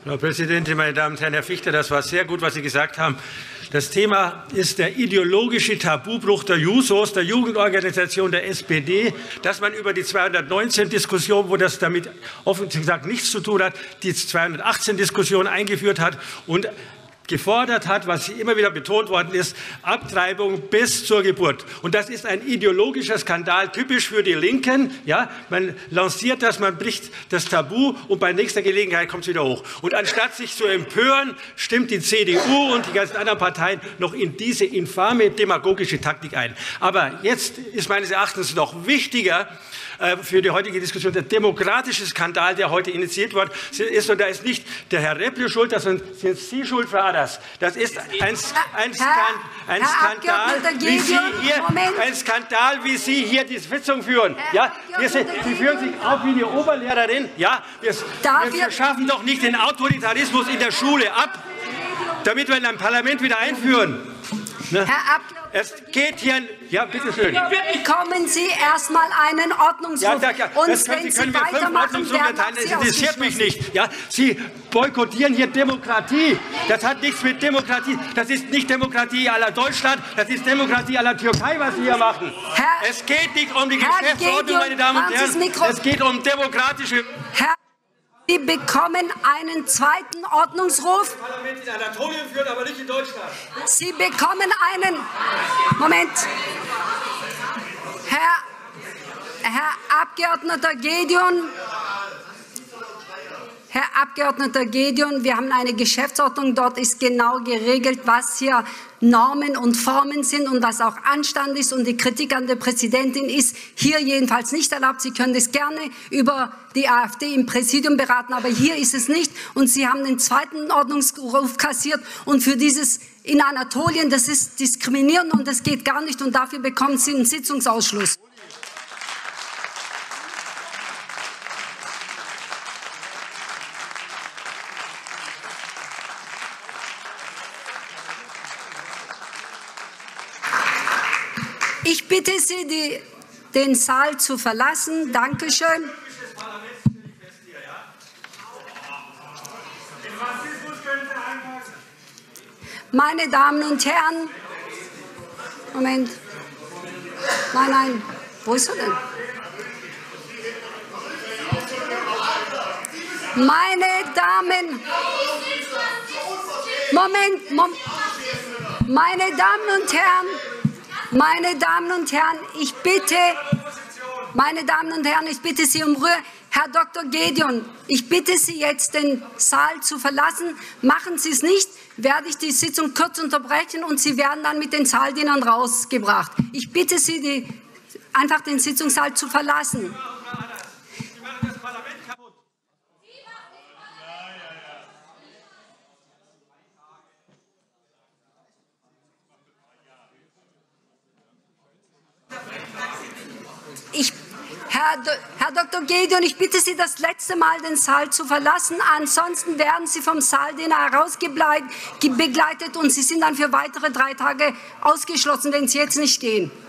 Frau Präsidentin, meine Damen und Herren! Herr Fichter, das war sehr gut, was Sie gesagt haben. Das Thema ist der ideologische Tabubruch der Jusos, der Jugendorganisation der SPD, dass man über die 219-Diskussion, wo das damit offensichtlich gesagt nichts zu tun hat, die 218-Diskussion eingeführt hat und gefordert hat, was immer wieder betont worden ist, Abtreibung bis zur Geburt. Und das ist ein ideologischer Skandal, typisch für die Linken. Ja, man lanciert das, man bricht das Tabu und bei nächster Gelegenheit kommt es wieder hoch. Und anstatt sich zu empören, stimmt die CDU und die ganzen anderen Parteien noch in diese infame demagogische Taktik ein. Aber jetzt ist meines Erachtens noch wichtiger, für die heutige Diskussion der demokratische Skandal, der heute initiiert worden ist. Und da ist nicht der Herr Repple schuld, das sind Sie schuld, Frau Adas. Das ist ein Skandal, wie Sie hier die Sitzung führen. Ja, Sie führen sich auf wie eine Oberlehrerin. Ja, wir schaffen doch nicht den Autoritarismus in der Schule ab, damit wir in einem Parlament wieder einführen. Ne? Herr Abgeordneter, es geht hier, ja, bitte schön. Bekommen Sie erstmal einen Ordnungsruf. Ja, und das können Sie mir 5 Ordnungsrufe erteilen, das interessiert mich nicht. Ja, Sie boykottieren hier Demokratie. Das hat nichts mit Demokratie. Das ist nicht Demokratie à la Deutschland, das ist Demokratie à la Türkei, was Sie hier machen. Es geht nicht um die Geschäftsordnung, meine Damen und Herren. Es geht um demokratische... Sie bekommen einen zweiten Ordnungsruf. Das Parlament in Anatolien führt, aber nicht in Deutschland. Sie bekommen einen... Moment. Herr Abgeordneter Gedeon. Herr Abgeordneter Gedeon, wir haben eine Geschäftsordnung, dort ist genau geregelt, was hier Normen und Formen sind und was auch Anstand ist. Und die Kritik an der Präsidentin ist hier jedenfalls nicht erlaubt. Sie können das gerne über die AfD im Präsidium beraten, aber hier ist es nicht. Und Sie haben den zweiten Ordnungsruf kassiert. Und für dieses in Anatolien, das ist diskriminierend und das geht gar nicht. Und dafür bekommen Sie einen Sitzungsausschluss. Ich bitte Sie, den Saal zu verlassen. Dankeschön. Meine Damen und Herren, Moment. Nein, wo ist er denn? Meine Damen, meine Damen und Herren, meine Damen und Herren, ich bitte Sie um Ruhe. Herr Dr. Gedeon, ich bitte Sie jetzt, den Saal zu verlassen. Machen Sie es nicht, werde ich die Sitzung kurz unterbrechen und Sie werden dann mit den Saaldienern rausgebracht. Ich bitte Sie, einfach den Sitzungssaal zu verlassen. Herr Dr. Gedeon, ich bitte Sie, das letzte Mal den Saal zu verlassen. Ansonsten werden Sie vom Saaldiener herausbegleitet und Sie sind dann für weitere 3 Tage ausgeschlossen, wenn Sie jetzt nicht gehen.